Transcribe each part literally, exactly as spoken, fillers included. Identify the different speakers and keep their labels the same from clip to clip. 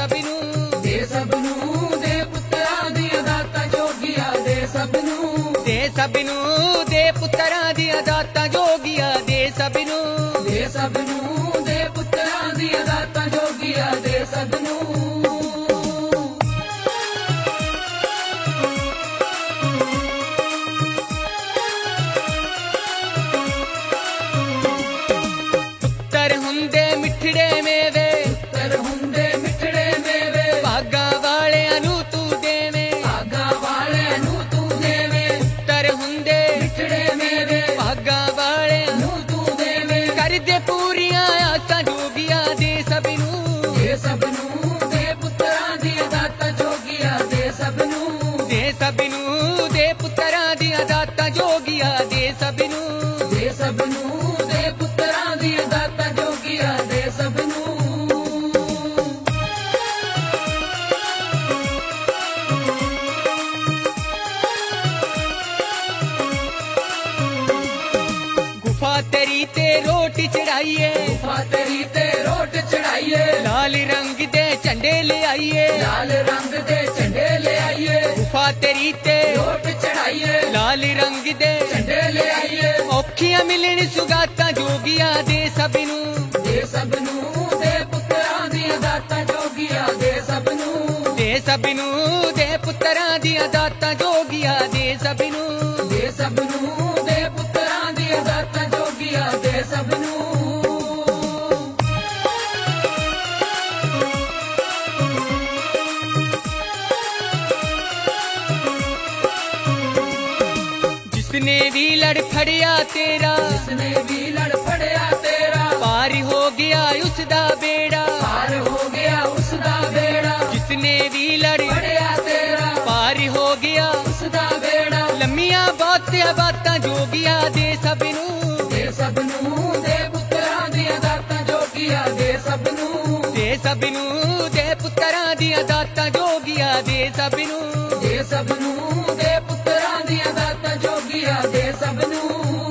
Speaker 1: ਸਭ ਨੂੰ,
Speaker 2: ਦੇ ਸਭ ਨੂੰ ਦੇ ਪੁੱਤਰਾਂ ਦੀਆਂ ਦਾਤਾਂ ਜੋਗੀਆਂ ਦੇ ਸਭ ਨੂੰ,
Speaker 1: ਦੇ ਸਭ ਨੂੰ ਦੇ ਪੁੱਤਰਾਂ ਦੀਆਂ ਦਾਤਾਂ ਜੋਗੀਆਂ ਦੇ ਸਭ ਨੂੰ,
Speaker 2: ਦੇ ਸਭ ਨੂੰ ਦੇ ਪੁੱਤਰਾਂ ਦੀਆਂ ਦਾਤਾਂ ਜੋਗੀਆਂ ਦੇ ਸਭ ਨੂੰ।
Speaker 1: ਪੁੱਤਰ ਹੁੰਦੇ ਮਿੱਠੜੇ ਮੇਵੇ,
Speaker 2: ਪੁੱਤਰ ਹੁੰਦੇ ਮਿੱਠੜੇ ਮੇਵੇ,
Speaker 1: ਭਾਗਾਂ ਵਾਲਿਆਂ ਨੂੰ ਤੂੰ ਦੇਵੇਂ,
Speaker 2: ਭਾਗਾਂ ਵਾਲਿਆਂ ਨੂੰ ਤੂੰ ਦੇਵੇਂ,
Speaker 1: ਪੁੱਤਰ ਹੁੰਦੇ
Speaker 2: ਮਿੱਠੜੇ ਮੇਵੇ,
Speaker 1: ਭਾਗਾਂ ਵਾਲਿਆਂ
Speaker 2: ਨੂੰ ਤੂੰ ਦੇਵੇਂ,
Speaker 1: ਕਰਦੇ ਪੂਰੀਆਂ ਆਸਾਂ ਜੋਗੀਆਂ ਦੇ ਸਭ ਨੂੰ,
Speaker 2: ਦੇ ਸਭ ਨੂੰ ਦੇ ਪੁੱਤਰਾਂ ਦੀਆਂ ਦਾਤਾਂ ਜੋਗੀਆਂ ਦੇ ਸਭ ਨੂੰ,
Speaker 1: ਦੇ ਸਭ ਨੂੰ ਦੇ ਪੁੱਤਰਾਂ ਦੀਆਂ ਦਾਤਾਂ ਜੋਗੀਆਂ ਦੇ ਸਭ ਨੂੰ,
Speaker 2: ਦੇ ਸਭ ਨੂੰ ਦੇ ਪੁੱਤਰਾਂ ਦੀਆਂ ਦਾਤਾਂ ਜੋਗੀਆਂ ਦੇ ਸਭ ਨੂੰ।
Speaker 1: ਗੁਫਾ ਤੇਰੀ ਤੇ ਰੋਟੀ ਚੜਾਈਏ,
Speaker 2: ਗੁਫਾ ਤੇਰੀ ਤੇ ਰੋਟ ਚੜਾਈਏ,
Speaker 1: ਲਾਲ ਰੰਗ ਦੇ ਝੰਡੇ ਲਿਆਈਏ,
Speaker 2: ਲਾਲ ਰੰਗ ਦੇ ਝੰਡੇ ਲਿਆਈਏ,
Speaker 1: ਗੁਫਾ ਤੇਰੀ ਤੇ
Speaker 2: ਰੋਟ ਚੜਾਈਏ,
Speaker 1: ਲਾਲ ਰੰਗ ਦੇ
Speaker 2: ਝੰਡੇ ਲਿਆਈਏ,
Speaker 1: ਔਖੀਆਂ ਮਿਲਣ ਸੁਗਾਤਾਂ ਜੋਗੀਆਂ ਦੇ ਸਭ ਨੂੰ,
Speaker 2: ਦੇ ਸਭ ਨੂੰ ਦੇ ਪੁੱਤਰਾਂ ਦੀਆਂ ਦਾਤਾਂ ਜੋਗੀਆਂ ਦੇ ਸਭ ਨੂੰ,
Speaker 1: ਦੇ ਸਭ ਨੂੰ ਦੇ ਪੁੱਤਰਾਂ ਦੀਆਂ ਦਾਤਾਂ ਜੋਗੀਆਂ ਦੇ ਸਭ ਨੂੰ,
Speaker 2: ਦੇ ਸਭ ਨੂੰ ਦੇ ਪੁੱਤਰਾਂ ਦੀਆਂ ਦਾਤਾਂ ਜੋਗੀਆਂ ਦੇ ਸਭ ਨੂੰ।
Speaker 1: ਜਿਸਨੇ ਵੀ ਲੜ ਫੜਿਆ ਤੇਰਾ,
Speaker 2: ਜਿਸਨੇ ਵੀ ਲੜ ਫੜਿਆ ਤੇਰਾ,
Speaker 1: ਪਾਰ ਹੋ ਗਿਆ ਉਸ ਦਾ ਬੇੜਾ,
Speaker 2: ਪਾਰ ਹੋ ਗਿਆ ਉਸ ਦਾ ਬੇੜਾ,
Speaker 1: ਜਿਸਨੇ ਵੀ ਲੜ
Speaker 2: ਫੜਿਆ ਤੇਰਾ,
Speaker 1: ਪਾਰ ਹੋ ਗਿਆ
Speaker 2: ਉਸ ਦਾ ਬੇੜਾ,
Speaker 1: ਲੰਮੀਆਂ ਬਾਤਾਂ ਬਾਤਾਂ ਜੋਗੀਆਂ ਦੇ ਸਭ ਨੂੰ,
Speaker 2: ਦੇ ਸਭ ਨੂੰ ਦੇ ਪੁੱਤਰਾਂ ਦੀਆਂ ਦਾਤਾਂ ਜੋਗੀਆਂ ਦੇ ਸਭ ਨੂੰ,
Speaker 1: ਦੇ ਸਭ ਨੂੰ ਦੇ ਪੁੱਤਰਾਂ ਦੀਆਂ ਦਾਤਾਂ ਜੋਗੀਆਂ ਦੇ ਸਭ ਨੂੰ,
Speaker 2: ਦੇ ਸਭ ਨੂੰ ਦੇ ਪੁੱਤਰਾਂ ਦੀਆਂ ਦਾਤਾਂ ਜੋਗੀਆਂ ਦੇ ਸਭ ਨੂੰ।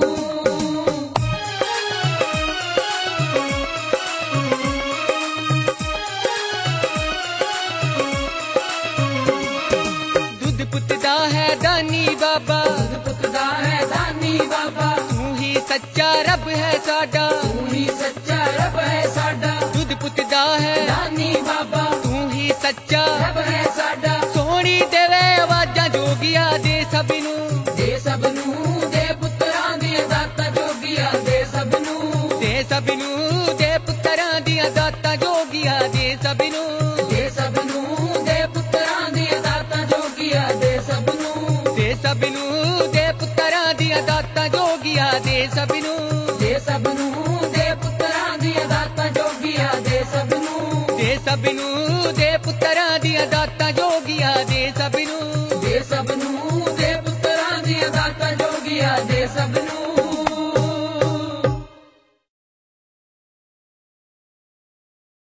Speaker 1: ਦੁੱਧ ਪੁੱਤ ਦਾ ਹੈ ਦਾਨੀ ਬਾਬਾ,
Speaker 2: ਦੁੱਧ ਪੁੱਤ ਦਾ ਹੈ ਦਾਨੀ ਬਾਬਾ,
Speaker 1: ਤੂੰ ਹੀ ਸੱਚਾ ਰੱਬ ਹੈ ਸਾਡਾ,
Speaker 2: ਤੂੰ ਹੀ ਸੱਚਾ ਰੱਬ ਹੈ ਸਾਡਾ,
Speaker 1: ਦੁੱਧ ਪੁੱਤ ਦਾ ਹੈ
Speaker 2: ਦਾਨੀ ਬਾਬਾ,
Speaker 1: ਤੂੰ ਹੀ ਸੱਚਾ
Speaker 2: ਰੱਬ ਹੈ ਸਾਡਾ,
Speaker 1: ਸੋਹਣੀ ਦੇਵੇ ਆਵਾਜ਼ਾਂ ਜੋਗੀਆਂ ਦੇ ਸਭ ਨੂੰ,
Speaker 2: ਦੇ ਸਭ ਨੂੰ ਦੇ ਪੁੱਤਰਾਂ ਦੀਆਂ ਦਾਤਾਂ ਜੋਗੀਆਂ ਦੇ ਸਭ ਨੂੰ,
Speaker 1: ਦੇ ਸਭ ਨੂੰ ਦੇ ਪੁੱਤਰਾਂ ਦੀਆਂ ਦਾਤਾਂ ਜੋਗੀਆਂ ਦੇ ਸਭ ਨੂੰ,
Speaker 2: ਦੇ ਸਭ ਨੂੰ ਦੇ ਪੁੱਤਰਾਂ ਦੀਆਂ ਦਾਤਾਂ ਜੋਗੀਆਂ ਦੇ ਸਭ ਨੂੰ,
Speaker 1: ਦੇ ਸਭ ਨੂੰ ਦੇ ਪੁੱਤਰਾਂ ਦੀਆਂ ਦਾਤਾਂ ਜੋਗੀਆਂ ਦੇ ਸਭ ਨੂੰ,
Speaker 2: ਦੇ ਸਭ ਨੂੰ ਦੇ ਪੁੱਤਰਾਂ ਦੀਆਂ ਦਾਤਾਂ ਜੋਗੀਆਂ ਦੇ ਸਭ ਨੂੰ,
Speaker 1: ਦੇ ਸਭ ਨੂੰ ਦੇ ਪੁੱਤਰਾਂ ਦੀਆਂ ਦਾਤਾਂ ਜੋਗੀਆਂ ਦੇ ਸਭ ਨੂੰ,
Speaker 2: ਦੇ ਸਭ ਨੂੰ ਦੇ ਪੁੱਤਰਾਂ ਦੀਆਂ ਦਾਤਾਂ ਜੋਗੀਆਂ ਦੇ ਸਭ